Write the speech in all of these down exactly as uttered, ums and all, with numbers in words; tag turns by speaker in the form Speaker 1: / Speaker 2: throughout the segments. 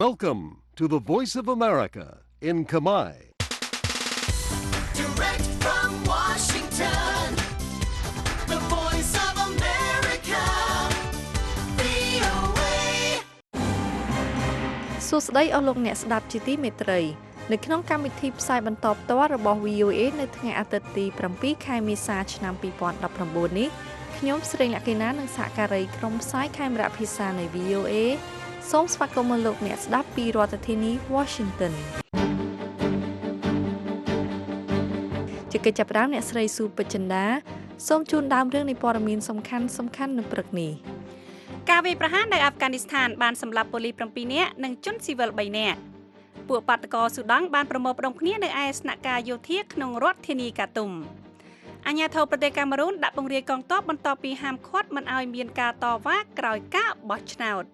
Speaker 1: Welcome to the Voice of America in Khmer.
Speaker 2: Direct from Washington, the Voice of America, វី អូ เอ
Speaker 3: សួស្តីអស់លោកអ្នកស្ដាប់ជាទីមេត្រីនៅក្នុងកម្មវិធីផ្សាយបន្តផ្ទាល់របស់ វី អូ เอ នៅថ្ងៃអាទិត្យទី7ខែមេសាឆ្នាំ2019នេះខ្ញុំស្រីលក្ខិណានិងសហការីក្រុមផ្សាយខេមរៈភាសានៃ វី អូ เอ សូមស្វាគមន៍លោកអ្នកស្ដាប់ពីរដ្ឋធានី Washington ជាកិច្ចចាប់ផ្ដើមអ្នកស្រីស៊ូពេជ្រចិន្តាសូមជូនដើមរឿងនៃព័ត៌មានសំខាន់សំខាន់នៅព្រឹកនេះ
Speaker 4: ការវាយប្រហារនៅអាហ្វហ្គានីស្ថានបានសម្លាប់ប៉ូលីស7នាក់និងជនស៊ីវិល3នាក់ពួកបាតកោស៊ូដង់បានប្រមូលផ្ដុំគ្នានៅឯស្នាក់ការយោធាក្នុងរដ្ឋធានីកាតុមអាញាធិបតេយ្យប្រទេសកាមេរូនដាក់បង្រាយកងទ័ពបន្ទាប់ពីហាមឃាត់មិនឲ្យមានការតវ៉ាក្រោយការបោះឆ្នោត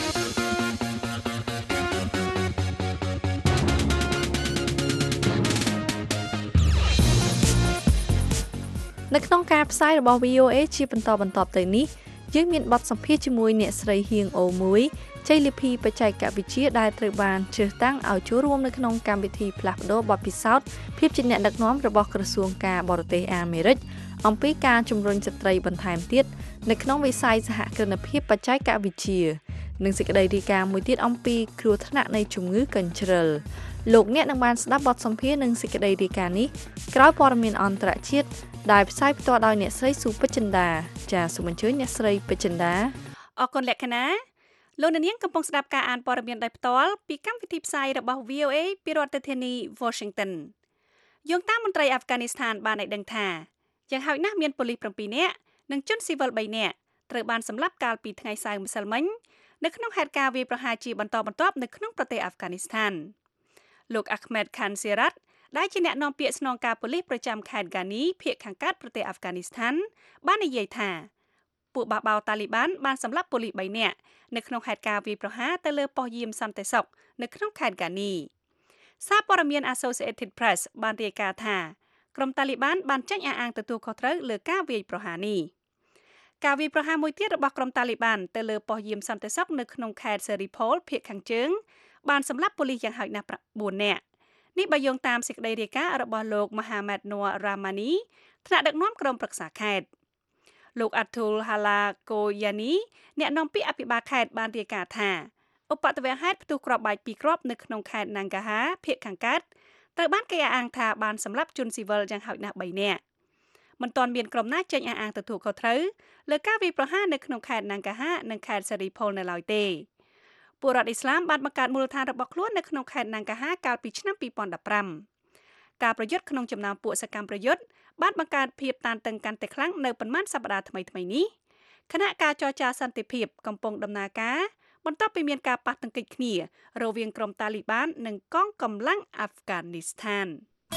Speaker 3: នៅក្នុងការផ្សាយរបស់ វី អូ เอ ជាបន្តបន្ទាប់ទៅនេះយើងមានបទសម្ភាសន៍ជាមួយអ្នកស្រីហៀងអូមួយជ័យលាភីបច្ចេកវិទ្យាដែលត្រូវបានជ្រើសតាំងឲ្យចូលរួមនៅក្នុងកម្មវិធីផ្លាស់ប្ដូរបទពិសោធន៍ភាពជាអ្នកដឹកនាំរបស់ក្រសួងការបរទេសអាមេរិកអំពីការជំរុញស្ត្រីបន្ថែមទៀតនៅក្នុងវិស័យសហគ្រិនភាពបច្ចេកវិទ្យានិងសេចក្តីរាយការណ៍មួយទៀតអំពីគ្រោះថ្នាក់នៃជំងឺកញ្ជ្រឹលលោកអ្នកនឹងបានស្ដាប់បទសម្ភាសន៍និងសេចក្តីរាយការណ៍នេះក្រោយព័ត៌មានអន្តរជាតិដែលផ្សាយផ្ទាល់ដោយអ្នកស្រីស៊ូពេជ្រចិន្តាចាសសូមអញ្ជើញអ្នកស្រីពេជ្រចិន្តា
Speaker 4: អរគុណលក្ខណៈលោកនាងកំពុងស្ដាប់ការអានព័ត៌មានដោយផ្ទាល់ពីកម្មវិធីផ្សាយរបស់ វី អូ เอ ពីរដ្ឋធានី Washington យោងតាមមន្ត្រីអាហ្វហ្គានីស្ថានបានឲ្យដឹងថាយ៉ាងហោចណាស់មានប៉ូលីស7នាក់និងជនស៊ីវិល3នាក់ត្រូវបានសម្លាប់កាលពីថ្ងៃសៅរ៍ម្សិលមិញនៅក្នុងហេតុការណ៍វាយប្រហារជាបន្តបន្ទាប់នៅក្នុងប្រទេសអាហ្វហ្គានីស្ថានលោក Ahmed Khan Sirat ដែលជាអ្នកនាំពាក្យស្នងការប៉ូលីសប្រចាំខេត្ត Ghani ភាគខាងកើតប្រទេសអាហ្វហ្គានីស្ថានបាននិយាយថាពួកបះបោតាលីបានបានសម្លាប់ប៉ូលីស3នាក់នៅក្នុងហេតុការណ៍វាយប្រហារទៅលើប៉ុស្តិ៍យាមសន្តិសុខនៅក្នុងខេត្ត Ghani សារព័ត៌មាន Associated Press បានរាយការណ៍ថាក្រុមតាលីបានបានចេញអះអាងទទួលខុសត្រូវលើការវាយប្រហារនេះការវាយប្រហារមួយទៀតរបស់ក្រុមតាលីបានទៅលើប៉ុស្តិ៍យាមសន្តិសុខនៅក្នុងខេត្ត Seripol ភាគខាងជើងបានសម្លាប់ប៉ូលីសយ៉ាងហោចណាស់9នាក់នេះបើយោងតាមសេចក្តីរាយការណ៍របស់លោក Mohamed Noor Rahmani ថ្នាក់ដឹកនាំក្រុមប្រឹក្សាខេត្តលោក Atul Halakoyani អ្នកនាំពាក្យអភិបាលខេត្តបានរាយការណ៍ថាឧបទ្ទវហេតុផ្ទុះគ្រាប់បែកពីរគ្រាប់នៅក្នុងខេត្ត Nangarhar ភាគខាងកើតត្រូវបានគេអះអាងថាបានសម្លាប់ជនស៊ីវិលយ៉ាងហោចណាស់3នាក់មិនទាន់មានក្រុមណាចេញអះអាងទទួលខុសត្រូវលើការវាយប្រហារនៅក្នុងខេត្ត Nangarhar និងខេត្ត Seripol នៅឡើយទេពលរដ្ឋអ៊ីស្លាមបានបង្កើតមូលដ្ឋានរបស់ខ្លួននៅក្នុងខេត្ត Nangarhar កាលពីឆ្នាំ2015ការប្រយុទ្ធក្នុងចំណោមពួកសកម្មប្រយុទ្ធបានបង្កើតភាពតានតឹងកាន់តែខ្លាំងនៅប៉ុន្មានសប្តាហ៍ថ្មីៗនេះគណៈការចរចាសន្តិភាពកំពុងដំណើរការបន្ទាប់ពីមានការប៉ះទង្គិចគ្នារវាងក្រុមតាលីបាននិងកងកម្លាំងអាហ្វហ្គានីស្ថាន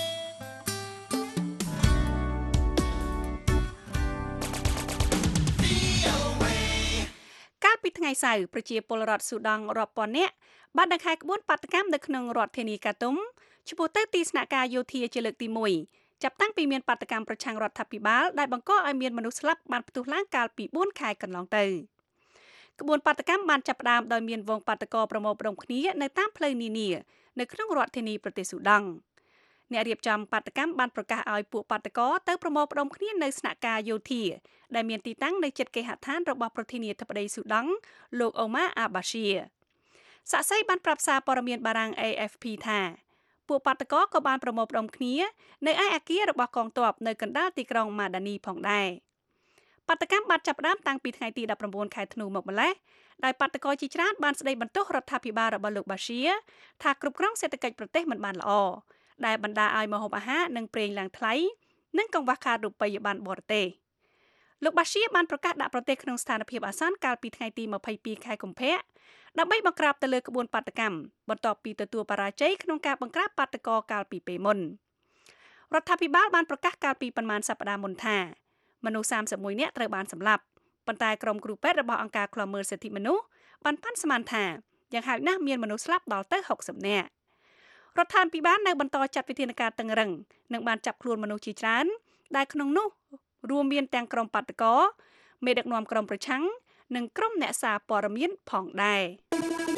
Speaker 4: កាលពីថ្ងៃសៅរ៍ប្រជាពលរដ្ឋស៊ូដង់រាប់ពាន់នាក់បានដង្ហែក្បួនបាតកម្មនៅក្នុងរដ្ឋធានីកាតុមឆ្ពោះទៅទីស្នាក់ការយោធាជាលើកទី1ចាប់តាំងពីមានបាតកម្មប្រឆាំងរដ្ឋាភិបាលដែលបង្កឲ្យមានមនុស្សស្លាប់បានផ្ទុះឡើងកាលពី4ខែកន្លងទៅក្បួនបាតកម្មបានចាប់ផ្ដើមដោយមានវងបាតកោប្រមូលផ្ដុំគ្នានៅតាមផ្លូវនានានៅក្នុងរដ្ឋធានីប្រទេសស៊ូដង់អ្នករៀបចំបាតកម្មបានប្រកាសឲ្យពួកបាតកោទៅប្រមូលផ្ដុំគ្នានៅស្នាក់ការយោធាដែលមានទីតាំងនៅជិតគេហដ្ឋានរបស់ប្រធានាធិបតីស៊ូដង់លោក Omar al-Bashir សាក់សីបានប្រាប់សារព័ត៌មានបារាំង A F P ថាពួកបាតកោក៏បានប្រមូលផ្ដុំគ្នានៅឯអគាររបស់កងទ័ពនៅកណ្ដាលទីក្រុងម៉ាដានីផងដែរបាតកម្មបានចាប់ផ្ដើមតាំងពីថ្ងៃទី19ខែធ្នូមកម្ល៉េះដោយបាតកោជាច្រើនបានស្ដីបន្ទោសរដ្ឋាភិបាលរបស់លោក Bashir ថាគ្រប់គ្រងសេដ្ឋកិច្ចប្រទេសមិនបានល្អដែលបណ្ដាលឲ្យម្ហូបអាហារនិងប្រេងឡើងថ្លៃនិងកង្វះខាតរូបិយប័ណ្ណបរទេសលោក Bashir បានប្រកាសដាក់ប្រទេសក្នុងស្ថានភាពអាសន្នកាលពីថ្ងៃទី22ខែកុម្ភៈដើម្បីបង្ក្រាបទៅលើក្បួនបាតកម្មបន្ទាប់ពីទទួលបរាជ័យក្នុងការបង្ក្រាបបាតកោកាលពីពេលមុនរដ្ឋាភិបាលបានប្រកាសកាលពីប្រមាណសប្តាហ៍មុនថាមនុស្ស31នាក់ត្រូវបានសម្លាប់ប៉ុន្តែក្រុមគ្រូពេទ្យរបស់អង្គការឃ្លាំមើលសិទ្ធិមនុស្សបានប៉ាន់ស្មានថាយ៉ាងហោចណាស់មានមនុស្សស្លាប់ដល់ទៅ60នាក់រដ្ឋាភិបាលនៅបន្តចាត់វិធានការតឹងរឹងនិងបានចាប់ខ្លួនមនុស្សជាច្រើនដែលក្នុងនោះរួមមានទាំងក្រុមបាតកោមេដឹកនាំក្រុមប្រឆាំងនិងក្រុមអ្នកសារព័ត៌មានផងដែរ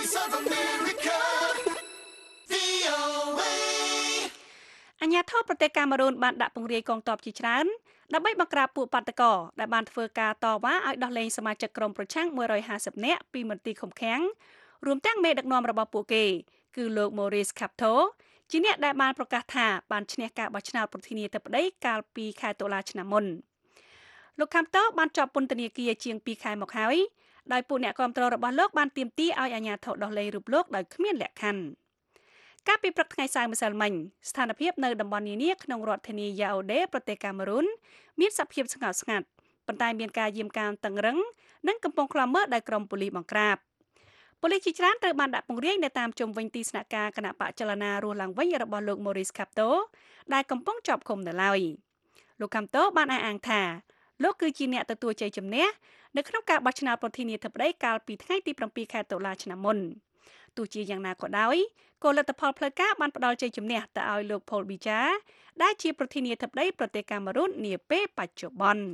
Speaker 2: voice of America, វី អូ เอ
Speaker 4: អាញាធរប្រទេសកាមេរូនបានដាក់ពង្រាយកងទ័ពជាច្រើនដើម្បីបង្ក្រាបពួកបាតកោដែលបានធ្វើការតវ៉ាឲ្យដោះលែងសមាជិកក្រុមប្រឆាំងមួយរយห้าสิบនាក់ពីមន្ទីរឃុំឃាំងរួមទាំងមេដឹកនាំរបស់ពួកគេគឺលោក Maurice Kamto ជាអ្នកដែលបានប្រកាសថាបានឈ្នះការបោះឆ្នោតប្រធានាធិបតីកាលពីខែតុលាឆ្នាំមុនលោក Kamto បានជាប់ពន្ធនាគារជាងពីរខែមកហើយដោយពួកអ្នកគាំទ្ររបស់លោកបានទាមទារឲ្យអាជ្ញាធរដោះលែងរូបលោកដោយគ្មានលក្ខខណ្ឌកាលពីព្រឹកថ្ងៃសៅរ៍ម្សិលមិញស្ថានភាពនៅតំបន់នានាក្នុងរដ្ឋធានីយ៉ាអូដេប្រទេសកាមេរូនមានសភាពស្ងប់ស្ងាត់ប៉ុន្តែមានការយាមកាមតឹងរឹងនិងកំពុងឃ្លាំមើលដោយក្រុមប៉ូលីសបង្ក្រាបប៉ូលីសជាច្រើនត្រូវបានដាក់ពង្រាយនៅតាមជុំវិញទីស្នាក់ការគណៈបកចលនារស់ឡើងវិញរបស់លោក Maurice Kamto ដែលកំពុងជាប់ឃុំនៅឡើយលោក Kamto បានអះអាងថាលោកគឺជាអ្នកទទួលជ័យជំនះនៅក្នុងការបោះឆ្នោតប្រធានាធិបតីកាលពីថ្ងៃទីប្រាំពីរខែតុលាឆ្នាំមុនទោះជាយ៉ាងណាក៏ដោយគោលលទ្ធផលផ្លូវការបានផ្ដល់ជ័យជំនះទៅឲ្យលោក Paul Biya ដែលជាប្រធានាធិបតីប្រទេសកាមេរូននាពេលបច្ចុប្បន្ន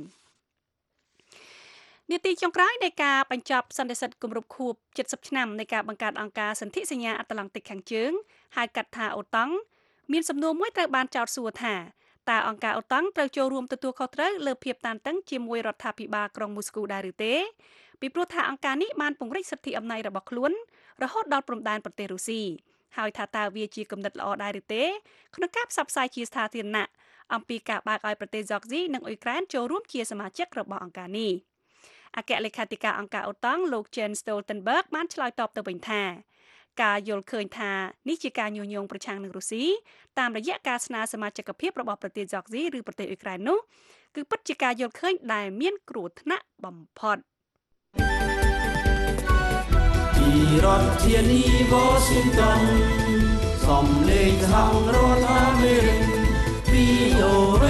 Speaker 4: នាទីចុងក្រោយនៃការបញ្ចប់សន្និសីទគម្រប់ខួបเจ็ดสิบឆ្នាំនៃការបង្កើតអង្គការសន្ធិសញ្ញាអាត្លង់តិកខាងជើងហៅកាត់ថាអូតង់មានសំណួរមួយត្រូវបានចោទសួរថាតើអង្គការអូតង់ត្រូវចូលរួមទទួលខុសត្រូវលើភាពតានតឹងជាមួយរដ្ឋាភិបាលក្រុងមូស្គូដែរឬទេពីព្រោះថាអង្គការនេះបានពង្រីកសិទ្ធិអំណាចរបស់ខ្លួនរហូតដល់ព្រំដែនប្រទេសរុស្ស៊ីហើយថាតើវាជាគំនិតល្អដែរឬទេក្នុងការផ្សព្វផ្សាយជាសាធារណៈអំពីការបើកឲ្យប្រទេសហ្សកស៊ីនិងអ៊ុយក្រែនចូលរួមជាសមាជិករបស់អង្គការនេះអគ្គលេខាធិការអង្គការអូតង់លោក Jens Stoltenberg បានឆ្លើយតបទៅវិញថាការយល់ឃើញថានេះជាការញុះញង់ប្រឆាំងនឹងរុស្ស៊ីតាមរយៈការស្នើសមាជិកភាពរបស់ប្រទេសហ្សកស៊ីឬប្រទេសអ៊ុយក្រែននោះគឺពិតជាការយល់ឃើញដែលមានគ្រោះថ្នាក់បំផុត
Speaker 5: ពីរដ្ឋធានី Washington សំឡេងសហរដ្ឋអាមេរិក វី អូ เอ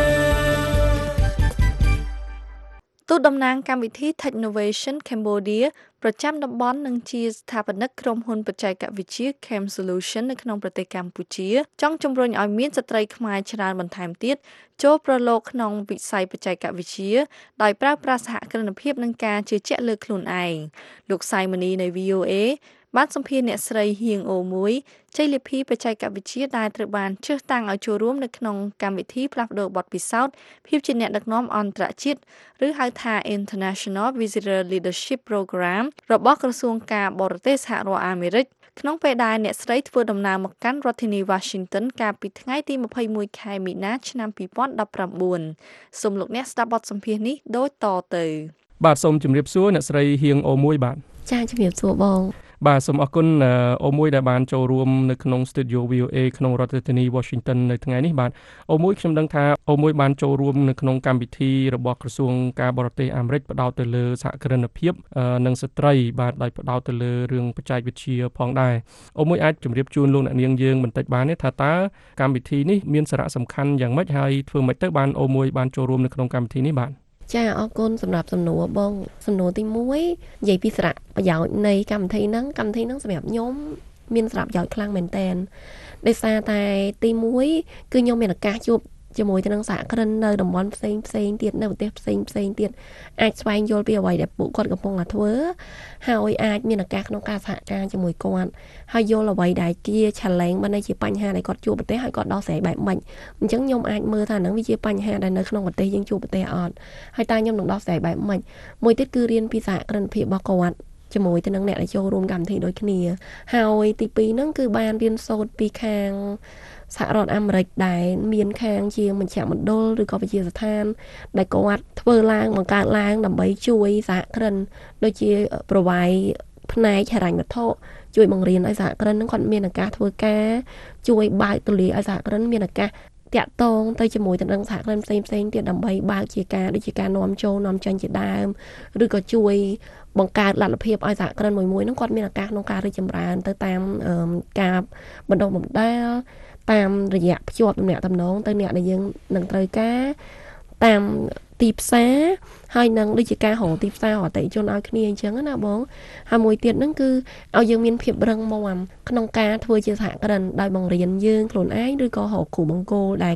Speaker 3: ទូតតំណាងកម្មវិធី Technovation Cambodia ប្រចាំតំបន់និងជាស្ថាបនិកក្រុមហ៊ុនបច្ចេកវិទ្យា Cam Solution នៅក្នុងប្រទេសកម្ពុជាចង់ជំរុញឲ្យមានស្ត្រីខ្មែរច្រើនបន្ថែមទៀតចូលប្រឡូកក្នុងវិស័យបច្ចេកវិទ្យាដោយប្រើប្រាស់សហគ្រិនភាពនិងការជឿជាក់លើខ្លួនឯងលោកសៃមនីនៃ វី អូ เอ បានសម្ភាសន៍អ្នកស្រីហៀងអូមួយជ័យលាភីបច្ចេកវិទ្យាដែលត្រូវបានជ្រើសតាំងឲ្យចូលរួមនៅក្នុងកម្មវិធីផ្លាស់ប្ដូរបទពិសោធន៍ភាពជាអ្នកដឹកនាំអន្តរជាតិឬហៅថា International Visitor Leadership Program របស់ក្រសួងការបរទេសសហរដ្ឋអាមេរិកក្នុងពេលដែលអ្នកស្រីធ្វើដំណើរមកកាន់រដ្ឋធានី Washington កាលពីថ្ងៃទីម្ភៃមួយខែមីនាឆ្នាំពីរពាន់ដប់ប្រាំបួនសូមលោកអ្នកស្ដាប់បទសម្ភាសន៍នេះដូចតទៅ
Speaker 6: បាទសូមជម្រាបសួរអ្នកស្រីហៀងអូមួយបាទ
Speaker 7: ចាជម្រាបសួរបង
Speaker 6: បាទសូមអរគុណអូមួយដែលបានចូលរួមនៅក្នុង Studio វី អូ เอ ក្នុងរដ្ឋធានី Washington នៅថ្ងៃនេះបាទអូមួយខ្ញុំដឹងថាអូមួយបានចូលរួមនៅក្នុងកម្មវិធីរបស់ក្រសួងការបរទេសអាមេរិកផ្ដោតទៅលើសហគ្រិនភាពនិងស្ត្រីបាទដោយផ្ដោតទៅលើរឿងបច្ចេកវិទ្យាផងដែរអូមួយអាចជម្រាបជូនលោកអ្នកនាងយើងបន្តិចបានទេថាតើកម្មវិធីនេះមានសារៈសំខាន់យ៉ាងម៉េចហើយធ្វើម៉េចទៅបានអូមួយបានចូលរួមនៅក្នុងកម្មវិធីនេះបាទ
Speaker 7: ចាអរគុណសម្រាប់សំណួរបងសំណួរទីមួយនិយាយពីសារៈប្រយោជន៍នៃកម្មវិធីហ្នឹងកម្មវិធីហ្នឹងសម្រាប់ខ្ញុំមានសារៈប្រយោជន៍ខ្លាំងមែនតើដោយសារតែទីមួយគឺខ្ញុំមានឱកាសជួបជាមួយទៅនឹងសហគ្រិននៅតំបន់ផ្សេងផ្សេងទៀតនៅប្រទេសផ្សេងផ្សេងទៀតអាចស្វែងយល់ពីអ្វីដែលពួកគាត់កំពុងតែធ្វើហើយអាចមានឱកាសក្នុងការសហការជាមួយគាត់ហើយយល់អ្វីដែលជា challenge មិនដែលជាបញ្ហាដែលគាត់ជួបប្រទេសហើយគាត់ដោះស្រាយបែបម៉េចអញ្ចឹងខ្ញុំអាចមើលថាហ្នឹងវាជាបញ្ហាដែលនៅក្នុងប្រទេសយើងជួបប្រទេសអត់ហើយតើខ្ញុំនឹងដោះស្រាយបែបម៉េចមួយទៀតគឺរៀនពីសហគ្រិនភាពរបស់គាត់ជាមួយទៅនឹងអ្នកដែលចូលរួមកម្មវិធីដូចគ្នាហើយទីពីរហ្នឹងគឺបានរៀនសូត្រពីខាងសហរដ្ឋអាមេរិកដែលមានខាងជាមជ្ឈមណ្ឌលឬក៏វិទ្យាស្ថានដែលគាត់ធ្វើឡើងបង្កើតឡើងដើម្បីជួយសហគ្រិនដូចជាប្រវាយផ្នែកហិរញ្ញវត្ថុជួយបង្រៀនឲ្យសហគ្រិននឹងគាត់មានឱកាសធ្វើការជួយបើកទូលាយឲ្យសហគ្រិនមានឱកាសតាក់ទងទៅជាមួយទៅនឹងសហគ្រិនផ្សេងផ្សេងទៀតដើម្បីបើកជាការដូចជាការនាំចូលនាំចេញជាដើមឬក៏ជួយបង្កើតលទ្ធភាពឲ្យសហគ្រិនមួយមួយហ្នឹងគាត់មានឱកាសក្នុងការរីកចម្រើនទៅតាមការបណ្ដុះបណ្ដាលតាមរយៈភ្ជាប់ទំនាក់ទំនងទៅអ្នកដែលយើងនឹងត្រូវការតាមទីផ្សារហើយនឹងដូចជាការរកទីផ្សារអតិថិជនឲ្យគ្នាអញ្ចឹងណាបងហើយមួយទៀតហ្នឹងគឺឲ្យយើងមានភាពរឹងមាំក្នុងការធ្វើជាសហគ្រិនដោយបង្រៀនយើងខ្លួនឯងឬក៏រកគ្រូបង្គោលដែលគាត់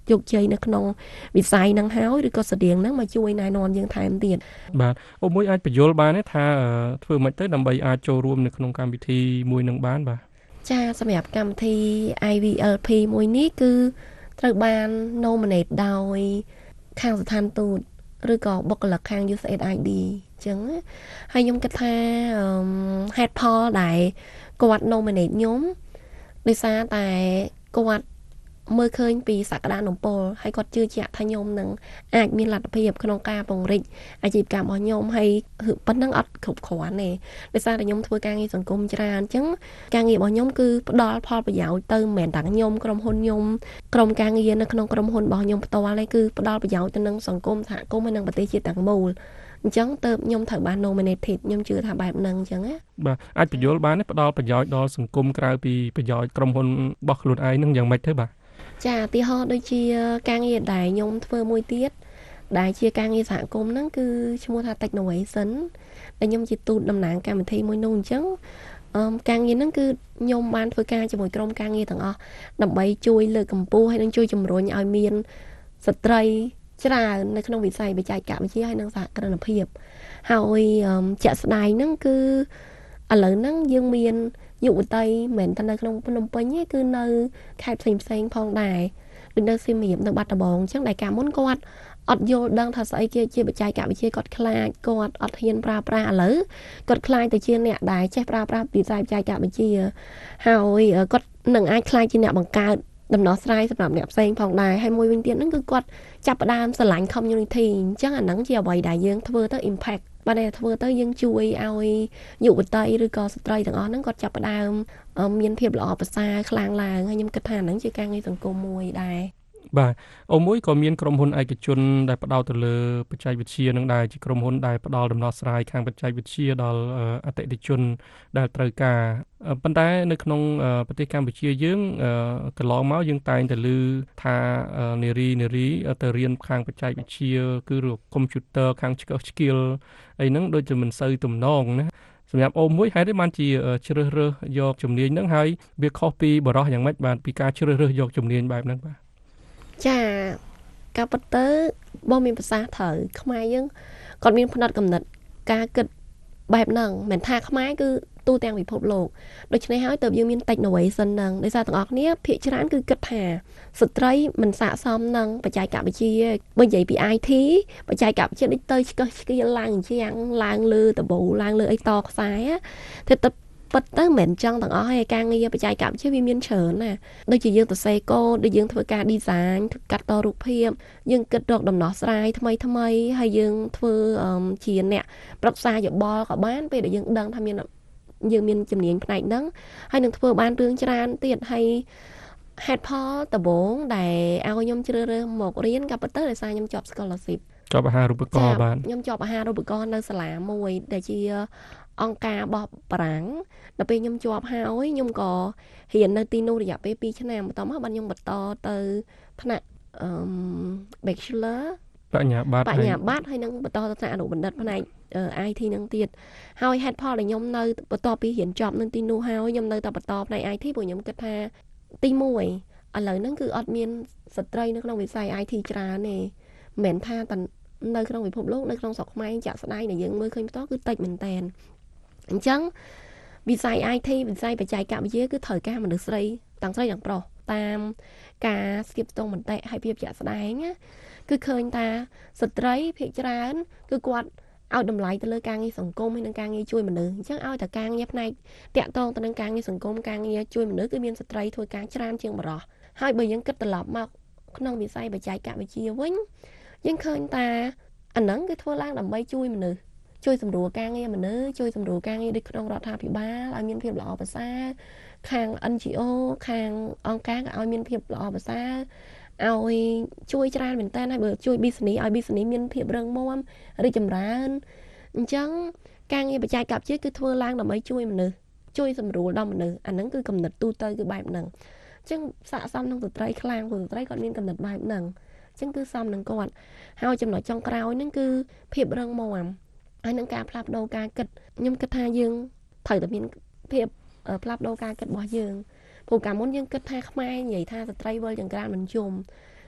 Speaker 7: ជោគជ័យនៅក្នុងវិស័យហ្នឹងហើយឬក៏ស្តៀងហ្នឹងមកជួយណែនាំយើងថែមទៀត
Speaker 6: បាទអូមួយអាចបញ្យល់បានទេថាធ្វើមិនទៅដើម្បីអាចចូលរួមនៅក្នុងកម្មវិធីមួយនឹងបានបាទ
Speaker 7: ចាសម្រាប់កម្មវិធី I V L P មួយនេះគឺត្រូវបាន nominate ដោយខាងស្ថានទូតឬក៏បុគ្គលិកខាង U S A I D អញ្ចឹងហើយខ្ញុំគិតថាហេតុផលដែលគាត់ nominate ខ្ញុំដោយសារតែគាត់មើលឃើញពីសក្តានុពលហើយគាត់ជឿជាក់ថាខ្ញុំនឹងអាចមានលទ្ធភាពក្នុងការពង្រីកអាជីវកម្មរបស់ខ្ញុំហើយប៉ុណ្ណឹងអត់គ្រប់គ្រាន់ទេដោយសារតែខ្ញុំធ្វើការងារសង្គមច្រើនអញ្ចឹងការងាររបស់ខ្ញុំគឺផ្ដល់ផលប្រយោជន៍ទៅមិនមែនតែខ្ញុំក្រុមហ៊ុនខ្ញុំក្រុមការងារនៅក្នុងក្រុមហ៊ុនរបស់ខ្ញុំផ្ទាល់ទេគឺផ្ដល់ប្រយោជន៍ទៅនឹងសង្គមសហគមន៍ហើយនឹងប្រទេសជាតិទាំងមូលអញ្ចឹងទៅខ្ញុំត្រូវបាន nominated ខ្ញុំជឿថាបែបហ្នឹងអញ្ចឹងណា
Speaker 6: បាទអាចបញ្យល់បានទេផ្ដល់ប្រយោជន៍ដល់សង្គមក្រៅពីប្រយោជន៍ក្រុមហ៊ុនរបស់ខ្លួនឯងហ្នឹងយ៉ាងម៉េចទៅបាទ
Speaker 7: ចាឧទាហរណ៍ដូចជាការងារដែលខ្ញុំធ្វើមួយទៀតដែលជាការងារសហគមន៍ហ្នឹងគឺឈ្មោះថា Technovation ដែលខ្ញុំជាទូតតំណាងកម្មវិធីមួយនោះអញ្ចឹងអឺការងារហ្នឹងគឺខ្ញុំបានធ្វើការជាមួយក្រុមការងារទាំងអស់ដើម្បីជួយលើកកម្ពស់ហើយនឹងជួយជំរុញឲ្យមានស្ត្រីច្រើននៅក្នុងវិស័យបច្ចេកវិទ្យាហើយនិងសហគ្រិនភាពហើយជាក់ស្ដែងហ្នឹងគឺឥឡូវហ្នឹងយើងមានយុវតីមិនមែនតែនៅក្នុងភ្នំពេញទេគឺនៅខេត្តផ្សេងផ្សេងផងដែរដូចនៅសៀមរាបនៅបាត់ដំបងអញ្ចឹងដែលកាលមុនគាត់អត់យល់ដឹងថាស្អីគេជាបច្ចេកវិទ្យាគាត់ខ្លាចគាត់អត់ហ៊ានប្រើប្រាស់ឥឡូវគាត់ខ្លាចទៅជាអ្នកដែលចេះប្រើប្រាស់វិស័យបច្ចេកវិទ្យាហើយគាត់នឹងអាចខ្លាចជាអ្នកបង្កើតដំណោះស្រាយសម្រាប់អ្នកផ្សេងផងដែរហើយមួយវិញទៀតហ្នឹងគឺគាត់ចាប់ផ្ដើមស្រឡាញ់ community អញ្ចឹងអាហ្នឹងជាអ្វីដែលយើងធ្វើទៅ impact បាទដែលធ្វើទៅយើងជួយឲ្យយុវតីឬក៏ស្ត្រីទាំងអស់ហ្នឹងគាត់ចាប់ផ្ដើមមានភាពល្អប្រសើរខ្លាំងឡើងហើយខ្ញុំគិតថាហ្នឹងជាការងារសង្គមមួយដែរ
Speaker 6: បាទអូមួយក៏មានក្រុមហ៊ុនឯកជនដែលផ្ដោតទៅលើបច្ចេកវិទ្យានឹងដែរជាក្រុមហ៊ុនដែលផ្ដល់ដំណោះស្រាយខាងបច្ចេកវិទ្យាដល់អតិថិជនដែលត្រូវការប៉ុន្តែនៅក្នុងប្រទេសកម្ពុជាយើងកន្លងមកយើងតែងតែឮថានារីនារីទៅរៀនខាងបច្ចេកវិទ្យាគឺកុំព្យូទ័រខាងឆ្កឹះឆ្កៀលអីហ្នឹងដូចជាមិនសូវទំនងណាសម្រាប់អូមួយហេតុទេបានជាជ្រើសរើសយកជំនាញហ្នឹងហើយវាខុសពីបរិះយ៉ាងម៉េចបាទពីការជ្រើសរើសយកជំនាញបែបហ្នឹងបាទ
Speaker 7: ចាការពិតទៅបងមានប្រសាសន៍ត្រូវខ្មែរយើងគាត់មានផ្នត់កំណត់ការគិតបែបហ្នឹងមិនថាខ្មែរគឺទូទាំងពិភពលោកដូច្នេះហើយតើយើងមាន Technovation ហ្នឹងដោយសារទាំងអស់គ្នាភាគច្រើនគឺគិតថាស្ត្រីមិនស័ក្តិសមនឹងបច្ចេកវិទ្យាបើនិយាយពី I T បច្ចេកវិទ្យាដូចទៅឆ្កឹះឆ្កៀលឡើងអញ្ចឹងឡើងលើដបូឡើងលើអីតខ្សែទៅទៅពិតទៅមិនចឹងទាំងអស់ហើយការងារបច្ចេកវិទ្យាវាមានច្រើនណាដូចជាយើងសរសេរកូដដូចយើងធ្វើការ design កាត់តរូបភាពយើងគិតរកដំណោះស្រាយថ្មីថ្មីហើយយើងធ្វើជាអ្នកប្រឹក្សាយោបល់ក៏បានពេលដែលយើងដឹងថាមានយើងមានជំនាញផ្នែកហ្នឹងហើយនឹងធ្វើបានរឿងច្រើនទៀតហើយហេតុផលដំបូងដែលឲ្យខ្ញុំជ្រើសរើសមករៀនក៏ប៉ុន្តែដោយសារខ្ញុំជាប់ scholarship
Speaker 6: ជាប់អាហារូបករណ៍បាន
Speaker 7: ខ្ញុំជាប់អាហារូបករណ៍នៅសាលាមួយដែលជាអង្គការរបស់បារាំងដល់ពេលខ្ញុំជាប់ហើយខ្ញុំក៏រៀននៅទីនោះរយៈពេលពីរឆ្នាំបន្ទាប់មកបានខ្ញុំបន្តទៅថ្នាក់អឺ Bachelor
Speaker 6: បញ្ញាបត្រប
Speaker 7: ញ្ញាបត្រហើយនឹងបន្តទៅថ្នាក់អនុបណ្ឌិតផ្នែក I T នឹងទៀតហើយហេតុផលដែលខ្ញុំនៅបន្តពីរៀនចប់នៅទីនោះហើយខ្ញុំនៅតែបន្តផ្នែក I T ព្រោះខ្ញុំគិតថាទីមួយឥឡូវហ្នឹងគឺអត់មានស្ត្រីនៅក្នុងវិស័យ I T ច្រើនទេមិនមែនថាតែនៅក្នុងពិភពលោកនៅក្នុងស្រុកខ្មែរចាក់ស្ដាយដែលយើងមើលឃើញផ្ទាល់គឺតិចមែនតើអញ្ចឹងវិស័យ I T វិស័យបច្ចេកវិទ្យាគឺត្រូវការមនុស្សស្រីទាំងស្រីទាំងប្រុសតាមការស្ទាបស្ទង់មតិហើយភាពជាក់ស្ដែងណាគឺឃើញថាស្ត្រីភាគច្រើនគឺគាត់ឲ្យតម្លៃទៅលើការងារសង្គមហើយនិងការងារជួយមនុស្សអញ្ចឹងឲ្យតែការងារផ្នែកតាក់ទងទៅនឹងការងារសង្គមការងារជួយមនុស្សគឺមានស្ត្រីធ្វើការច្រើនជាងបុរសហើយបើយើងគិតត្រឡប់មកក្នុងវិស័យបច្ចេកវិទ្យាវិញយើងឃើញថាអាហ្នឹងគឺធ្វើឡើងដើម្បីជួយមនុស្សជួយសម្រួលការងារមនុស្សជួយសម្រួលការងារដូចក្នុងរដ្ឋាភិបាលឲ្យមានភាពល្អប្រសើរខាង N G O ខាងអង្គការក៏ឲ្យមានភាពល្អប្រសើរឲ្យជួយច្រើនមែនតើហើយបើជួយ business ឲ្យ business មានភាពរឹងមាំរីកចម្រើនអញ្ចឹងការងារបច្ចេកវិទ្យាគឺធ្វើឡើងដើម្បីជួយមនុស្សជួយសម្រួលដល់មនុស្សអាហ្នឹងគឺគំនិតទូទៅគឺបែបហ្នឹងអញ្ចឹងស័ក្តិសមនឹងស្ត្រីខ្លាំងព្រោះស្ត្រីគាត់មានគំនិតបែបហ្នឹងអញ្ចឹងគឺសមនឹងគាត់ហើយចំណុចចុងក្រោយហ្នឹងគឺភាពរឹងមាំហើយនឹងការផ្លាស់ប្ដូរការគិតខ្ញុំគិតថាយើងត្រូវតែមានភាពផ្លាស់ប្ដូរការគិតរបស់យើងព្រោះកាលមុនយើងគិតថាខ្មែរនិយាយថាស្ត្រីវិលចង្ក្រានមិនជុំ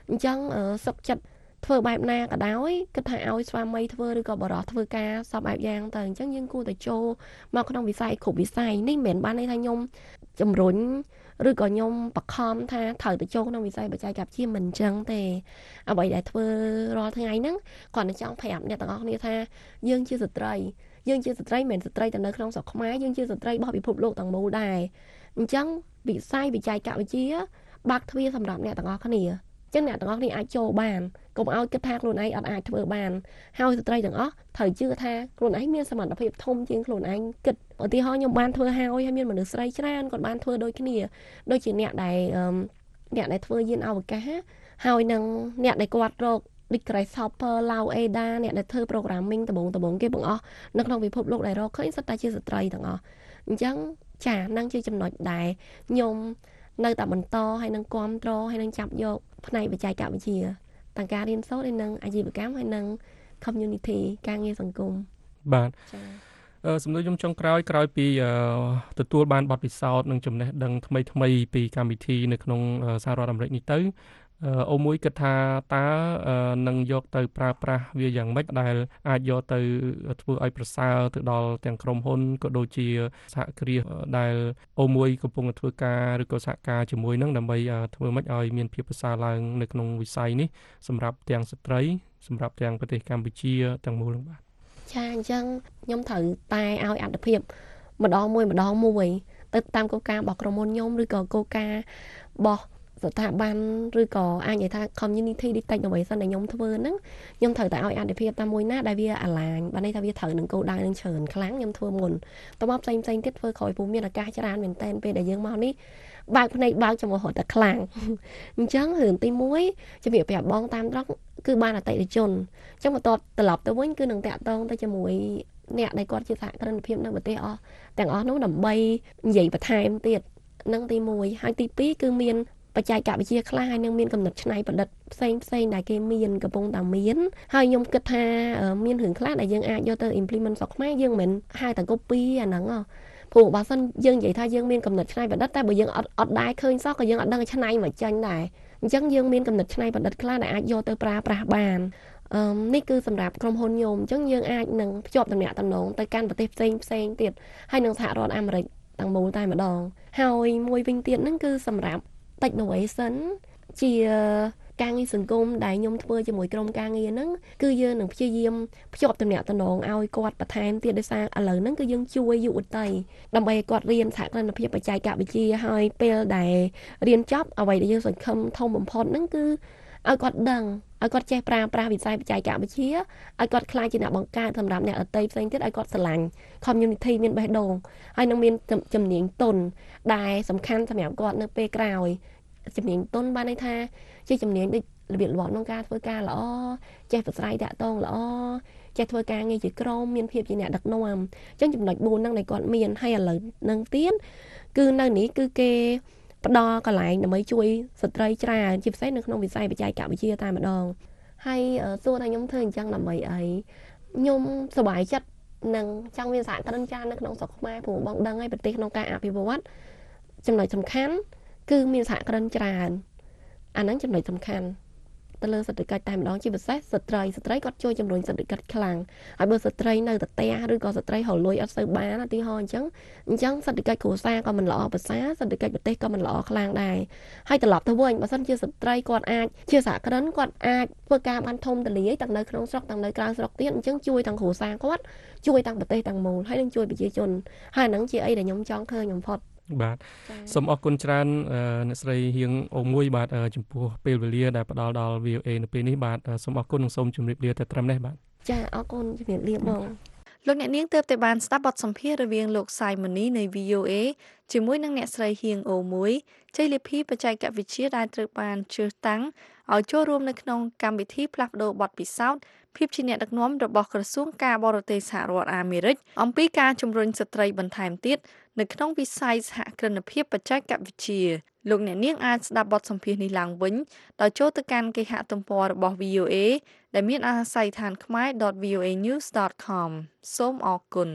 Speaker 7: អញ្ចឹងសុខចិត្តធ្វើបែបណាក៏ដោយគិតថាឲ្យស្វាមីធ្វើឬក៏បរិសុទ្ធធ្វើការសពបែបយ៉ាងទៅអញ្ចឹងយើងគួរតែចូលមកក្នុងវិស័យគ្រប់វិស័យនេះមិនមែនបានន័យថាខ្ញុំជំរុញឬក៏ខ្ញុំបខំថាត្រូវទៅចូលក្នុងវិស័យបច្ចេកវិទ្យាមិនអញ្ចឹងទេអ្វីដែលធ្វើរាល់ថ្ងៃហ្នឹងគាត់នឹងចង់ប្រាប់អ្នកទាំងអស់គ្នាថាយើងជាស្ត្រីយើងជាស្ត្រីមិនមែនស្ត្រីតែនៅក្នុងស្រុកខ្មែរយើងជាស្ត្រីរបស់ពិភពលោកទាំងមូលដែរអញ្ចឹងវិស័យបច្ចេកវិទ្យាបើកទ្វារសម្រាប់អ្នកទាំងអស់គ្នាចឹងអ្នកទាំងអស់គ្នាអាចចូលបានកុំឲ្យគិតថាខ្លួនឯងអត់អាចធ្វើបានហើយស្ត្រីទាំងអស់ត្រូវជឿថាខ្លួនឯងមានសមត្ថភាពធំជាងខ្លួនឯងគិតឧទាហរណ៍ខ្ញុំបានធ្វើហើយហើយមានមនុស្សស្រីច្រើនគាត់បានធ្វើដូចគ្នាដូចជាអ្នកដែលអ្នកដែលធ្វើយានអវកាសហើយនឹងអ្នកដែលគាត់រក Degree Hopper ឡៅ Ada អ្នកដែលធ្វើ programming ដំបូងដំបូងគេបងអស់នៅក្នុងពិភពលោកដែលរកឃើញសុទ្ធតែជាស្ត្រីទាំងអស់អញ្ចឹងចានឹងជាចំណុចដែលខ្ញុំនៅតែបន្តហើយនឹងគ្រប់គ្រងហើយនឹងចាប់យកផ្នែកបច្ចេកវិទ្យាទាំងការរៀនសូត្រហើយនឹងអាជីវកម្មហើយនឹង community ការងារសង្គម
Speaker 6: បាទអឺសំណួរខ្ញុំចុងក្រោយក្រោយពីទទួលបានបទពិសោធន៍និងចំណេះដឹងថ្មីថ្មីពីកម្មវិធីនៅក្នុងសហរដ្ឋអាមេរិកនេះទៅអូមួយគិតថាតើនឹងយកទៅប្រើប្រាស់វាយ៉ាងម៉េចដែលអាចយកទៅធ្វើឲ្យប្រសើរទៅដល់ទាំងក្រុមហ៊ុនក៏ដូចជាសហគ្រាសដែលអូមួយកំពុងធ្វើការឬក៏សហការជាមួយនឹងដើម្បីធ្វើម៉េចឲ្យមានភាពប្រសើរឡើងនៅក្នុងវិស័យនេះសម្រាប់ទាំងស្ត្រីសម្រាប់ទាំងប្រទេសកម្ពុជាទាំងមូលបាទ
Speaker 7: ចាអញ្ចឹងខ្ញុំត្រូវតែឲ្យអត្ថភាពម្ដងមួយម្ដងមួយទៅតាមគោលការណ៍របស់ក្រុមហ៊ុនខ្ញុំឬក៏គោលការណ៍របស់ស្ថាប័នឬក៏អាចនិយាយថា community detect innovation ដែលខ្ញុំធ្វើហ្នឹងខ្ញុំត្រូវតែឲ្យអត្ថប្រយោជន៍តាមមួយណាដែលវាអាឡាញបានន័យថាវាត្រូវនឹងគោលដៅនឹងច្រើនខ្លាំងខ្ញុំធ្វើមុនតមកផ្សេងផ្សេងទៀតធ្វើក្រោយពូមានឱកាសច្រើនមែនតើពេលដែលយើងមកនេះបើកភ្នែកបើកចំហរតែខ្លាំងអញ្ចឹងរឿងទីមួយជំរាបប្រាប់បងតាមត្រង់គឺបានអតិថិជនអញ្ចឹងបន្ទាប់ត្រឡប់ទៅវិញគឺនឹងតាក់ទងទៅជាមួយអ្នកដែលគាត់ជាសហគ្រិនភាពនៅប្រទេសអស់ទាំងអស់នោះដើម្បីនិយាយបន្ថែមទៀតនឹងទីមួយហើយទីពីរគឺមានបច្ចេកវិទ្យាខ្លះហើយនឹងមានកំណត់ច្នៃប្រឌិតផ្សេងផ្សេងដែលគេមានកំពុងតែមានហើយខ្ញុំគិតថាមានរឿងខ្លះដែលយើងអាចយកទៅ implement ស្រុកខ្មែរយើងមិនហៅតែ copy អាហ្នឹងព្រោះបើសិនយើងនិយាយថាយើងមានកំណត់ច្នៃប្រឌិតតែបើយើងអត់អត់ដែរឃើញសោះក៏យើងអត់ដឹងច្នៃមកចាញ់ដែរអញ្ចឹងយើងមានកំណត់ច្នៃប្រឌិតខ្លះដែលអាចយកទៅប្រើប្រាស់បានអឺនេះគឺសម្រាប់ក្រុមហ៊ុនខ្ញុំអញ្ចឹងយើងអាចនឹងភ្ជាប់តំណែងតំណងទៅកាន់ប្រទេសផ្សេងផ្សេងទៀតហើយនឹងសហរដ្ឋអាមេរិកទាំងមូលតែម្ដងហើយមួយវិញទៀតហ្នឹងគឺសម្រាប់Technovation ជាការងារសង្គមដែលខ្ញុំធ្វើជាមួយក្រុមការងារហ្នឹងគឺយើងនឹងព្យាយាមភ្ជាប់តំណែងតំណងឲ្យគាត់បន្ថែមទៀតដោយសារឥឡូវហ្នឹងគឺយើងជួយយុវតីដើម្បីឲ្យគាត់រៀនសហគ្រិនភាពបច្ចេកវិទ្យាហើយពេលដែលរៀនចប់អ្វីដែលយើងសង្ឃឹមធំបំផុតហ្នឹងគឺឲ្យគាត់ដឹងឲ្យគាត់ចេះប្រើប្រាស់វិស័យបច្ចេកវិទ្យាឲ្យគាត់ខ្លាចជាអ្នកបង្កើតសម្រាប់អ្នកដទៃផ្សេងទៀតឲ្យគាត់ស្រឡាញ់ community មានបេះដូងហើយនឹងមានជំនាញទុនដែលសំខាន់សម្រាប់គាត់នៅពេលក្រោយជំនាញទុនបានន័យថាជាជំនាញដូចរបៀបរបបក្នុងការធ្វើការល្អចេះប្រស្រ័យតាក់ទងល្អចេះធ្វើការងារជាក្រុមមានភាពជាអ្នកដឹកនាំអញ្ចឹងចំណុចបួនហ្នឹងដែលគាត់មានហើយឥឡូវនឹងទៀតគឺនៅនេះគឺគេផ្ដល់កន្លែងដើម្បីជួយស្ត្រីច្រើនជាពិសេសនៅក្នុងវិស័យបច្ចេកវិទ្យាតែម្ដងហើយសួរថាខ្ញុំធ្វើអញ្ចឹងដើម្បីអីខ្ញុំសប្បាយចិត្តនឹងចង់មានសហគ្រិនច្រើននៅក្នុងស្រុកខ្មែរព្រោះបងដឹងហើយប្រទេសក្នុងការអភិវឌ្ឍចំណុចសំខាន់គឺមានសហគ្រិនច្រើនអាហ្នឹងចំណុចសំខាន់ទៅលើសេដ្ឋកិច្ចតែម្ដងជាពិសេសស្ត្រីស្ត្រីគាត់ជួយជំរុញសេដ្ឋកិច្ចខ្លាំងហើយបើស្ត្រីនៅតែផ្ទះឬក៏ស្ត្រីរលួយអត់សូវបានឧទាហរណ៍អញ្ចឹងអញ្ចឹងសេដ្ឋកិច្ចគ្រួសារក៏មិនល្អប្រសើរសេដ្ឋកិច្ចប្រទេសក៏មិនល្អខ្លាំងដែរហើយត្រឡប់ទៅវិញបើសិនជាស្ត្រីគាត់អាចជាសហគ្រិនគាត់អាចធ្វើការបានធំទូលាយទាំងនៅក្នុងស្រុកទាំងនៅក្រៅស្រុកទៀតអញ្ចឹងជួយទាំងគ្រួសារគាត់ជួយទាំងប្រទេសទាំងមូលហើយនឹងជួយប្រជាជនហើយហ្នឹងជាអីដែលខ្ញុំចង់ឃើញបំផុត
Speaker 6: បាទសូមអរគុណច្រើនអ្នកស្រីហៀងអូមួយបាទចំពោះពេលវេលាដែលផ្ដល់ដល់ វី អូ เอ នៅពេលនេះបាទសូមអរគុណនិងសូមជម្រាបលាតែត្រឹមនេះបាទ
Speaker 7: ចាអរគុណជម្រាបលាបង
Speaker 3: លោកអ្នកនាងទើបតែបានស្ដាប់បទសម្ភាសន៍រវាងលោក Simony នៃ វី អូ เอ ជាមួយនឹងអ្នកស្រីហៀងអូមួយជ័យលាភីបច្ចេកវិទ្យាដែលត្រូវបានជ្រើសតាំងឲ្យចូលរួមនៅក្នុងកម្មវិធីផ្លាស់ប្ដូរបទពិសោធន៍ភាពជាអ្នកដឹកនាំរបស់ក្រសួងការបរទេសសហរដ្ឋអាមេរិកអំពីការជំរុញស្ត្រីបន្ថែមទៀតនៅក្នុងវិស័យសហគ្រិនភាពបច្ចេកវិទ្យាលោកអ្នកនាងអាចស្ដាប់បទសម្ភាសន៍នេះឡើងវិញដោយចូលទៅកាន់គេហទំព័ររបស់ វី អូ เอ ដែលមានអាស័យដ្ឋានខ្មែរ ដត វី អូ เอ ញូស ដត ខម សូមអរគុណ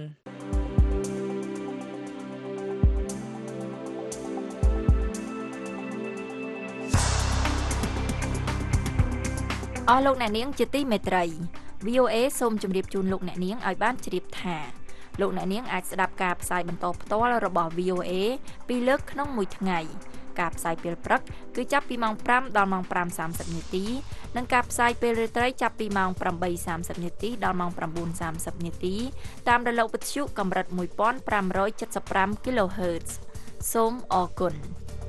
Speaker 8: អស់លោកអ្នកនាងជាទីមេត្រី វី អូ เอ សូមជម្រាបជូនលោកអ្នកនាងឲ្យបានជ្រាបថាលោកអ្នកនាងអាចស្ដាប់ការផ្សាយបន្តផ្ទាល់របស់ វី អូ เอ ពីរលើកក្នុងមួយថ្ងៃការផ្សាយពេលព្រឹកគឺចាប់ពីម៉ោងប្រាំដល់ម៉ោងប្រាំសាមសិបនាទីនិងការផ្សាយពេលរាត្រីចាប់ពីម៉ោងប្រាំបីសាមសិបនាទីដល់ម៉ោងប្រាំបួនសាមសិបនាទីតាមរលកវិទ្យុកម្រិតមួយពាន់ប្រាំរយседសិបប្រាំ kHz សូមអរគុណ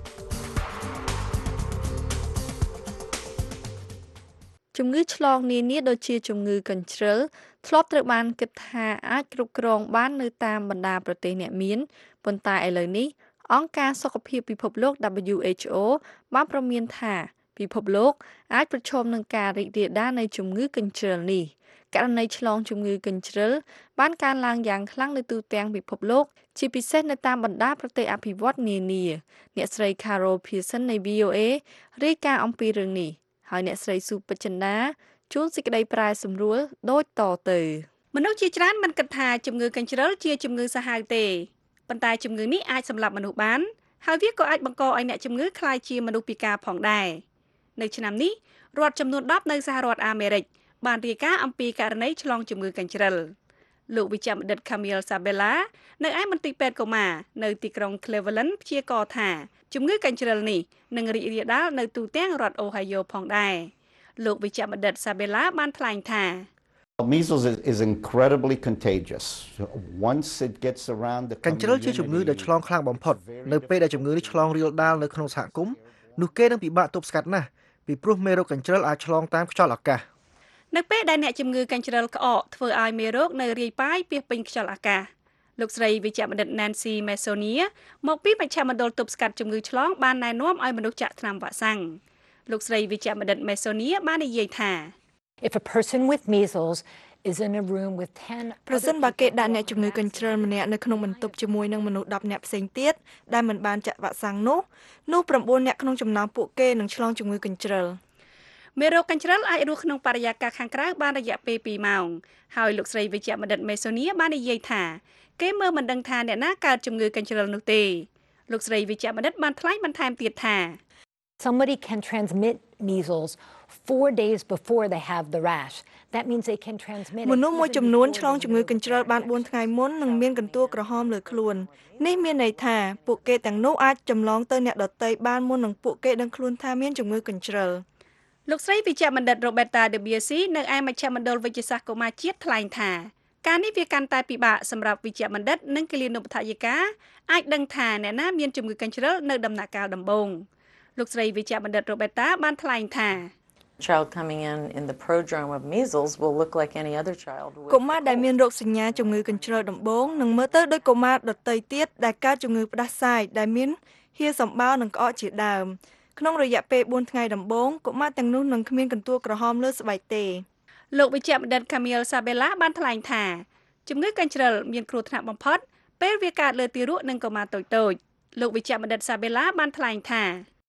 Speaker 3: ជំងឺឆ្លងនានាដូចជាជំងឺកញ្ជ្រឹលធ្លាប់ត្រូវបានគិតថាអាចគ្រប់គ្រងបាននៅតាមបណ្ដាប្រទេសអ្នកមានប៉ុន្តែឥឡូវនេះអង្គការសុខភាពពិភពលោក ដប៊្យូ អេច អូ បានប្រមានថាពិភពលោកអាចប្រឈមនឹងការរីករាលដាលនៃជំងឺកញ្ជ្រឹលនេះករណីឆ្លងជំងឺកញ្ជ្រឹលបានកើនឡើងយ៉ាងខ្លាំងនៅទូទាំងពិភពលោកជាពិសេសនៅតាមបណ្ដាប្រទេសអភិវឌ្ឍន៍នានាអ្នកស្រី Carol Pearson នៃ វី អូ เอ រាយការណ៍អំពីរឿងនេះហើយអ្នកស្រីស៊ូពេជ្រចិន្តាជួនសេចក្តីប្រែសម្រួលដូចតទៅ
Speaker 4: មនុស្សជាច្រើនមិនគិតថាជំងឺកញ្ជ្រឹលជាជំងឺសាហាវទេប៉ុន្តែជំងឺនេះអាចសម្លាប់មនុស្សបានហើយវាក៏អាចបង្កឲ្យអ្នកជំងឺក្លាយជាមនុស្សពិការផងដែរនៅឆ្នាំនេះរដ្ឋចំនួនដប់នៅសហរដ្ឋអាមេរិកបានរាយការណ៍អំពីករណីឆ្លងជំងឺកញ្ជ្រឹលលោកវិជ្ជបណ្ឌិត Camille Sabella នៅឯមន្ទីរពេទ្យកុមារនៅទីក្រុង Cleveland ព្យាករណ៍ថាជំងឺកញ្ជ្រឹលនេះនឹងរីករាលដាលនៅទូទាំងរដ្ឋ Ohio ផងដែរលោកវិជ្ជបណ្ឌិត Sabella បានថ្លែងថា
Speaker 9: Measles is, is incredibly contagious. Once it gets around the
Speaker 10: កញ្ជ្រឹលជាជំងឺដែលឆ្លងខ្លាំងបំផុតនៅពេលដែលជំងឺនេះឆ្លងរាលដាលនៅក្នុងសហគមន៍នោះគេនឹងពិបាកទប់ស្កាត់ណាស់ពីព្រោះមេរោគកញ្ជ្រឹលអាចឆ្លងតាមខ្យល់អាកាស
Speaker 4: នៅពេលដែលអ្នកជំងឺកញ្ជ្រឹលក្អកធ្វើឲ្យមេរោគនៅរាយប៉ាយពាសពេញខ្យល់អាកាសលោកស្រីវិជ្ជបណ្ឌិត Nancy Masonia មកពីមជ្ឈមណ្ឌលទប់ស្កាត់ជំងឺឆ្លងបានណែនាំឲ្យមនុស្សចាក់ថ្នាំវ៉ាក់សាំងលោកស្រីវិជ្ជបណ្ឌិត Masonia បាននិយាយថា
Speaker 11: If a person with measles is in a room with ten
Speaker 12: ប្រសិនបើគេដាក់អ្នកជំងឺកញ្ជ្រឹលម្នាក់នៅក្នុងបន្ទប់ជាមួយនឹងមនុស្សដប់នាក់ផ្សេងទៀតដែលមិនបានចាក់វ៉ាក់សាំងនោះនោះប្រាំបួននាក់ក្នុងចំណោមពួកគេនឹងឆ្លងជំងឺកញ្ជ្រឹល
Speaker 4: មេរោគកញ្ជ្រឹលអាចរស់ក្នុងបរិយាកាសខាងក្រៅបានរយៈពេលពីរម៉ោងហើយលោកស្រីវិជ្ជបណ្ឌិត Masonia បាននិយាយថាគេមើលមិនដឹងថាអ្នកណាកើតជំងឺកញ្ជ្រឹលនោះទេលោកស្រីវិជ្ជបណ្ឌិតបានថ្លែងបន្ថែមទៀតថា
Speaker 11: Somebody can transmit measles four days before they have the rash. That means they can transmit
Speaker 12: មនុស្សមួយចំនួនឆ្លងជំងឺកញ្ជ្រឹលបានបួនថ្ងៃមុននិងមានកន្ទួលក្រហមលើខ្លួននេះមានន័យថាពួកគេទាំងនោះអាចចម្លងទៅអ្នកដទៃបានមុននឹងពួកគេដឹងខ្លួនថាមានជំងឺកញ្ជ្រឹល
Speaker 4: លោកស្រីវិជ្ជបណ្ឌិត Roberta De Biasi នៅឯមជ្ឈមណ្ឌលវិទ្យាសាស្ត្រកុមារជាតិថ្លែងថាការនេះវាកាន់តែពិបាកសម្រាប់វិជ្ជបណ្ឌិតនិងគិលានុបដ្ឋាយិកាអាចដឹងថាអ្នកណាមានជំងឺកញ្ជ្រឹលនៅដំណាក់កាលដំបូងលោកស្រីវិជ្ជបណ្ឌិត Roberta បានថ្លែងថា
Speaker 13: child coming in in the prodrome of measles will look like any other child
Speaker 12: កុមារដែលមានរោគសញ្ញាជំងឺកញ្ជ្រឹលដំបូងនឹងមើលទៅដូចកុមារដទៃទៀតដែលកើតជំងឺផ្ដាសាយដែលមានហៀរសម្បោរនិងក្អកជាដើមក្នុងរយៈពេលបួនថ្ងៃដំបូងកុមារទាំងនោះនឹងគ្មានកន្ទួលក្រហមលើស្បែកទេ
Speaker 4: លោកវិជ្ជបណ្ឌិត Camille Sabella បានថ្លែងថាជំងឺកញ្ជ្រឹលមានគ្រោះថ្នាក់បំផុតពេលវាកើតលើទារកនិងកុមារតូចៗលោកវិជ្ជបណ្ឌិត Sabella បានថ្លែងថា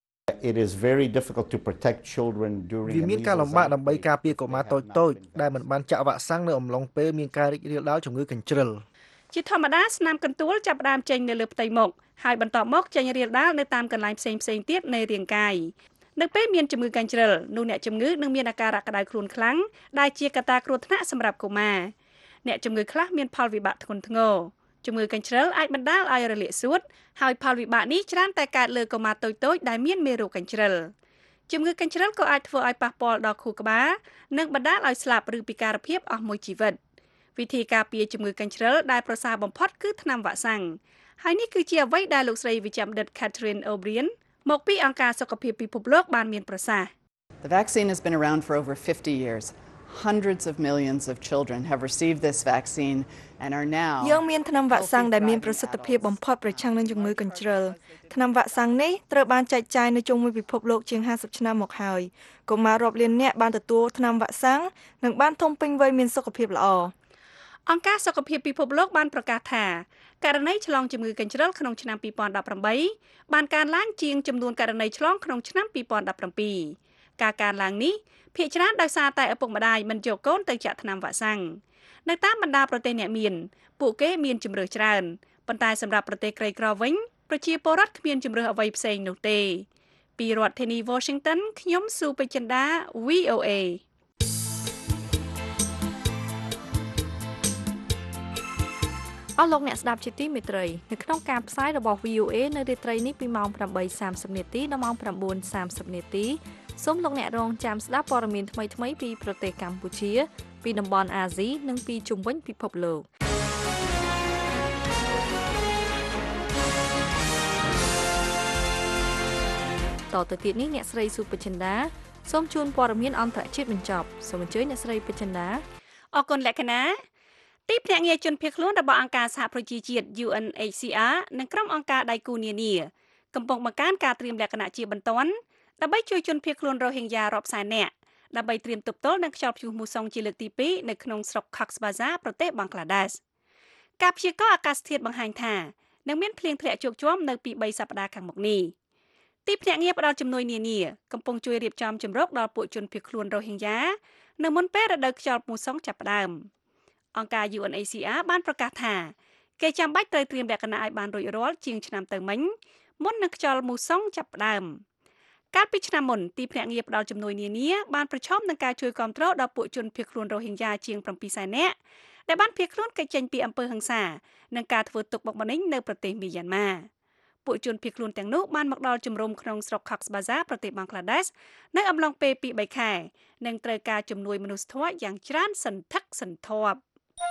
Speaker 9: It is very difficult to protect children during
Speaker 10: វាមានការលំបាកដើម្បីការពារកុមារតូចៗដែលមិនបានចាក់វ៉ាក់សាំងនៅអំឡុងពេលមានការរីករាលដាលជំងឺកញ្ជ្រឹល
Speaker 4: ជាធម្មតាស្នាមកន្ទួលចាប់ផ្ដើមចេញនៅលើផ្ទៃមុខហើយបន្តមកចេញរាលដាលនៅតាមកន្លែងផ្សេងៗទៀតនៃរាងកាយនៅពេលមានជំងឺកញ្ជ្រឹលនោះអ្នកជំងឺនឹងមានអាការៈក្តៅខ្លួនខ្លាំងដែលជាកត្តាគ្រោះថ្នាក់សម្រាប់កុមារអ្នកជំងឺខ្លះមានផលវិបាកធ្ងន់ធ្ងរជំងឺកញ្ជ្រឹលអាចបណ្ដាលឲ្យរលាកសួតហើយផលវិបាកនេះច្រើនតែកើតលើកុមារតូចៗដែលមានមេរោគកញ្ជ្រឹលជំងឺកញ្ជ្រឹលក៏អាចធ្វើឲ្យប៉ះពាល់ដល់ខួរក្បាលនិងបណ្ដាលឲ្យស្លាប់ឬពិការភាពអស់មួយជីវិតវិធីការពារជំងឺកញ្ជ្រឹលដែលប្រសើរបំផុតគឺថ្នាំវ៉ាក់សាំងហើយនេះគឺជាអ្វីដែលលោកស្រីវិជ្ជបណ្ឌិត Catherine O'Brien មកពីអង្គការសុខភាពពិភពលោកបានមានប្រសាសន៍
Speaker 14: The vaccine has been around for over fifty years. Hundreds of millions of children have received this vaccine and are now
Speaker 12: យើងមានថ្នាំវ៉ាក់សាំងដែលមានប្រសិទ្ធភាពបំផុតប្រឆាំងនឹងជំងឺកញ្ជ្រឹលថ្នាំវ៉ាក់សាំងនេះត្រូវបានចែកចាយនៅជុំវិញពិភពលោកជាងห้าสิบឆ្នាំមកហើយកុមាររាប់លាននាក់បានទទួលថ្នាំវ៉ាក់សាំងនិងបានធំពេញវ័យមានសុខភាពល្អ
Speaker 4: អង្គការសុខភាពពិភពលោកបានប្រកាសថាករណីឆ្លងជំងឺកញ្ជ្រឹលក្នុងឆ្នាំពីរពាន់ដប់ប្រាំបីបានកើនឡើងជាងចំនួនករណីឆ្លងក្នុងឆ្នាំពីរពាន់ដប់ប្រាំពីរការកើនឡើងនេះភាគច្រើនដោយសារតែឪពុកម្ដាយមិនយកកូនទៅចាក់ថ្នាំវ៉ាក់សាំងនៅតាមបណ្ដាប្រទេសអ្នកមានពួកគេមានជម្រើសច្រើនប៉ុន្តែសម្រាប់ប្រទេសក្រីក្រវិញប្រជាពលរដ្ឋគ្មានជម្រើសអ្វីផ្សេងនោះទេពីរដ្ឋធានី Washington ខ្ញុំស៊ូពេជ្រចិន្តា វី អូ เอ
Speaker 3: អស់លោកអ្នកស្ដាប់ជាទីមេត្រីនៅក្នុងការផ្សាយរបស់ វី អូ អេ នៅរាត្រីនេះពីម៉ោង ប្រាំបីសាមសិប នាទីដល់ម៉ោង ប្រាំបួនសាមសិប នាទីសូមលោកអ្នករងចាំស្ដាប់ព័ត៌មានថ្មីៗពីប្រទេសកម្ពុជាពីតំបន់អាស៊ីនិងពីជុំវិញពិភពលោកតទៅទៀតនេះអ្នកស្រីសុបចិន្តាសូមជូនព័ត៌មានអន្តរជាតិបញ្ចប់សូមអញ្ជើញអ្នកស្រីបចិន្តា
Speaker 4: អរគុណលក្ខណៈទីភ្នាក់ងារជនភៀសខ្លួនរបស់អង្គការសហប្រជាជាតិ យូ អិន អេច ស៊ី អារ និងក្រុមអង្គការដៃគូនានាកំពុងបង្កើនការត្រៀមលក្ខណៈជាបន្ទាន់ដើម្បីជួយជនភៀសខ្លួនរ៉ូហិញ៉ារាប់សែននាក់ដើម្បីត្រៀមទប់ទល់នឹងខ្យល់ព្យុះមូសុងជាលើកទីពីរនៅក្នុងស្រុក Cox's Bazar ប្រទេសបង់ក្លាដេសការព្យាករណ៍អាកាសធាតុបង្ហាញថានឹងមានភ្លៀងធ្លាក់ជោគជាំនៅពីបីសប្តាហ៍ខាងមុខនេះទីភ្នាក់ងារផ្ដល់ជំនួយនានាកំពុងជួយរៀបចំជំរកដល់ពួកជនភៀសខ្លួនរ៉ូហិញ៉ានៅមុនពេលរដូវខ្យល់មូសុងចាប់ផ្ដើមអង្គការ យូ អិន អេច ស៊ី អារ បានប្រកាសថាគេចាំបាច់ត្រូវត្រៀមលក្ខណៈឲ្យបានរួចរាល់ជាងឆ្នាំទៅមិញមុននឹងខ្យល់មូសុងចាប់ផ្ដើមកាលពីឆ្នាំមុនទីភ្នាក់ងារផ្ដល់ជំនួយនានាបានប្រឈមនឹងការជួយគ្រប់គ្រងដល់ពួកជនភៀសខ្លួនរ៉ូហិញ៉ាជាងប្រាំពីរសែននាក់ដែលបានភៀសខ្លួនគេចចេញពីអំពើហិង្សានិងការធ្វើទុកបុកម្នេញនៅប្រទេសមីយ៉ាន់ម៉ាពួកជនភៀសខ្លួនទាំងនោះបានមកដល់ជំរំក្នុងស្រុក Cox's Bazar ប្រទេសបង់ក្លាដេសនៅអំឡុងពេលពីរបីខែនិងត្រូវការជំនួយមនុស្សធម៌យ៉ាងច្រើនសន្ធឹកសន្ធាប់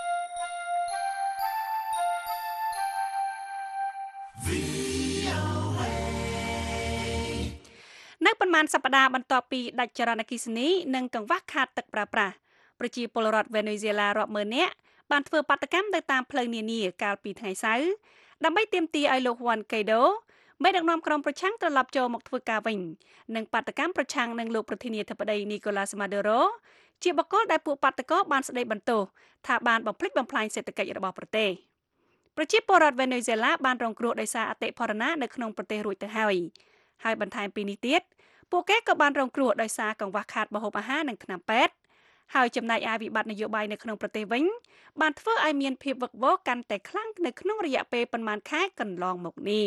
Speaker 4: នៅប៉ុន្មានសប្តាហ៍បន្ទាប់ពីដាច់ចរន្តអគ្គិសនីនិងកង្វះខាតទឹកប្រើប្រាស់ប្រជាពលរដ្ឋវេណេស៊ុយអេឡារាប់ម៉ឺននាក់បានធ្វើបាតកម្មនៅតាមផ្លូវនានាកាលពីថ្ងៃសៅរ៍ដើម្បីទាមទារឲ្យលោក Juan Guaido មេដឹកនាំក្រុមប្រឆាំងត្រឡប់ចូលមកធ្វើការវិញនិងបាតកម្មប្រឆាំងនឹងលោកប្រធានាធិបតី Nicolas Maduro ជាបុគ្គលដែលពួកបាតកោបានស្ដីបន្ទោសថាបានបំផ្លិចបំផ្លាញសេដ្ឋកិច្ចរបស់ប្រទេសប្រជាពលរដ្ឋវេណេស៊ុយអេឡាបានរងគ្រោះដោយសារអតិផរណានៅក្នុងប្រទេសរួចទៅហើយហើយបន្ថែមពីនេះទៀតពួកគេក៏បានរងគ្រោះដោយសារកង្វះខាតម្ហូបអាហារនិងថ្នាំពេទ្យហើយចំណែកឯវិបត្តិនយោបាយនៅក្នុងប្រទេសវិញបានធ្វើឲ្យមានភាពវឹកវរកាន់តែខ្លាំងនៅក្នុងរយៈពេលប៉ុន្មានខែកន្លងមកនេះ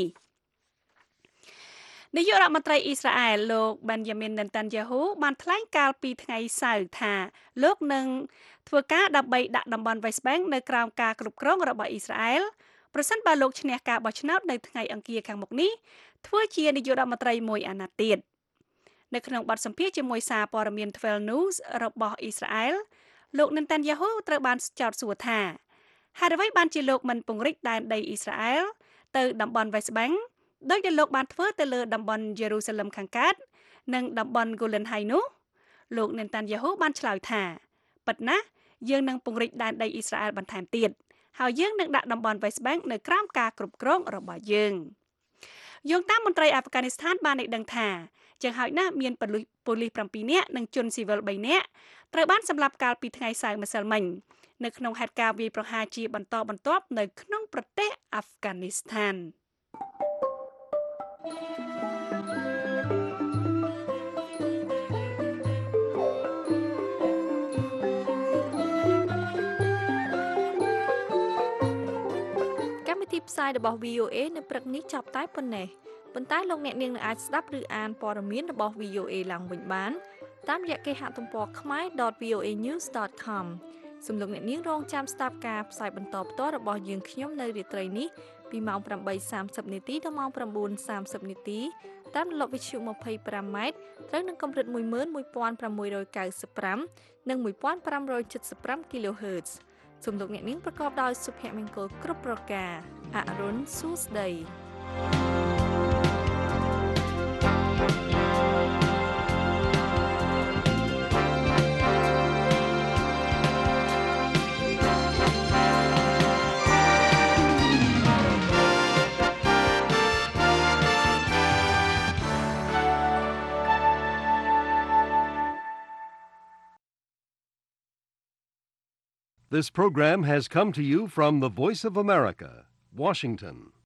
Speaker 4: នាយករដ្ឋមន្ត្រីអ៊ីស្រាអែលលោក Benjamin Netanyahu បានថ្លែងកាលពីថ្ងៃសៅរ៍ថាលោកនឹងធ្វើការដើម្បីដាក់តំបន់ West Bank នៅក្រោមការគ្រប់គ្រងរបស់អ៊ីស្រាអែលប្រសិនបើលោកឈ្នះការបោះឆ្នោតនៅថ្ងៃអង្គារខាងមុខនេះធ្វើជានាយករដ្ឋមន្ត្រីមួយអាណត្តិទៀតនៅក្នុងបទសម្ភាសន៍ជាមួយសារព័ត៌មាន twelve News របស់អ៊ីស្រាអែលលោក Netanyahu ត្រូវបានចោទសួរថាហេតុអ្វីបានជាលោកមិនពង្រីកដែនដីអ៊ីស្រាអែលទៅតំបន់ West Bank ដោយដែលលោកបានធ្វើទៅលើតំបន់ Jerusalem ខាងកើតនិងតំបន់ Golan Heights នោះលោក Netanyahu បានឆ្លើយថាពិតណាស់យើងនឹងពង្រីកដែនដីអ៊ីស្រាអែលបន្ថែមទៀតហើយយើងនឹងដាក់តំបន់ West Bank នៅក្រោមការគ្រប់គ្រងរបស់យើងយោងតាមមន្ត្រីអាហ្វហ្គានីស្ថានបានឲ្យដឹងថាចឹងហើយណាស់មានប៉ូលីសប៉ូលីសប្រាំពីរនាក់និងជនស៊ីវិលបីនាក់ត្រូវបានសម្លាប់កាលពីថ្ងៃសៅរ៍ម្សិលមិញនៅក្នុងហេតុការណ៍វាយប្រហារជាបន្តបន្ទាប់នៅក្នុងប្រទេសអាហ្វហ្គានីស្ថានកម្មវិធីផ្សាយរបស់ វី អូ អេ នៅព្រឹកនេះចប់តែប៉ុណ្ណេះប៉ុន្តែលោកអ្នកនាងនឹងអាចស្ដាប់ឬអានព័ត៌មានរបស់ វី អូ អេ ឡើងវិញបានតាមរយៈគេហទំព័រ ខមែរ ដត វី អូ អេ ញូស ដត ខម សូមលោកអ្នកនាងរងចាំស្ដាប់ការផ្សាយបន្តផ្ទាល់របស់យើងខ្ញុំនៅរាត្រីនេះពីម៉ោងប្រាំបីសាមសិបនាទីដល់ម៉ោងប្រាំបួនសាមសិបនាទីតាមរលកវិទ្យុម្ភៃប្រាំម៉ែត្រត្រូវនឹងកម្រិតមួយម៉ឺនមួយពាន់ប្រាំមួយរយកៅសិបប្រាំនិងមួយពាន់ប្រាំរយចិតសិបប្រាំ kHz សូមលោកអ្នកនាងប្រកបដោយសុភមង្គលគ្រប់ប្រការអរុនសួស្ដី
Speaker 1: This program has come to you from the Voice of America, Washington.